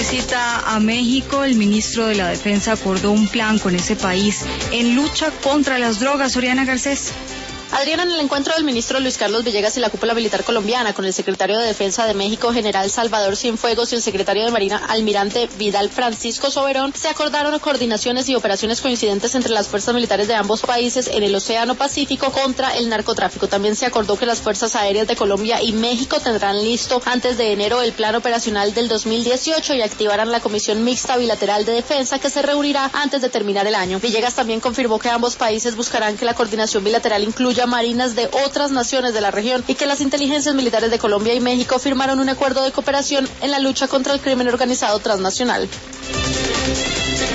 visita a México, el ministro de la Defensa acordó un plan con ese país en lucha contra las drogas. Oriana Garcés. Adriana, en el encuentro del ministro Luis Carlos Villegas y la cúpula militar colombiana con el secretario de Defensa de México, general Salvador Cienfuegos, y el secretario de Marina, almirante Vidal Francisco Soberón, se acordaron coordinaciones y operaciones coincidentes entre las fuerzas militares de ambos países en el Océano Pacífico contra el narcotráfico. También se acordó que las Fuerzas Aéreas de Colombia y México tendrán listo antes de enero el plan operacional del 2018 y activarán la Comisión Mixta Bilateral de Defensa, que se reunirá antes de terminar el año. Villegas también confirmó que ambos países buscarán que la coordinación bilateral incluya marinas de otras naciones de la región y que las inteligencias militares de Colombia y México firmaron un acuerdo de cooperación en la lucha contra el crimen organizado transnacional.